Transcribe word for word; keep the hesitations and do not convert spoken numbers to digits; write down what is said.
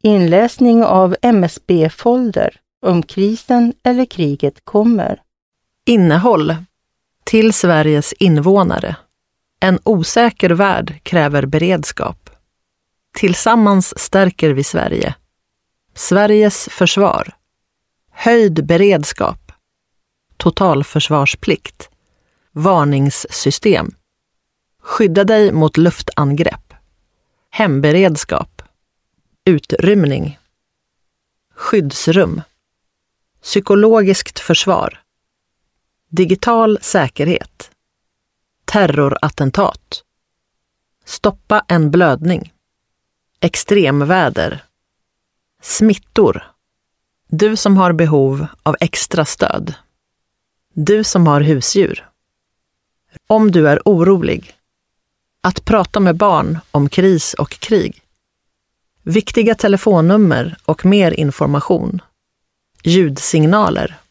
Inläsning av M S B-folder om krisen eller kriget kommer. Innehåll. Till Sveriges invånare. En osäker värld kräver beredskap. Tillsammans stärker vi Sverige. Sveriges försvar. Höjd beredskap. Totalförsvarsplikt. Varningssystem. Skydda dig mot luftangrepp. Hemberedskap. Utrymning. Skyddsrum. Psykologiskt försvar. Digital säkerhet. Terrorattentat. Stoppa en blödning. Extremväder. Smittor. Du som har behov av extra stöd. Du som har husdjur. Om du är orolig. Att prata med barn om kris och krig. Viktiga telefonnummer och mer information. Ljudsignaler.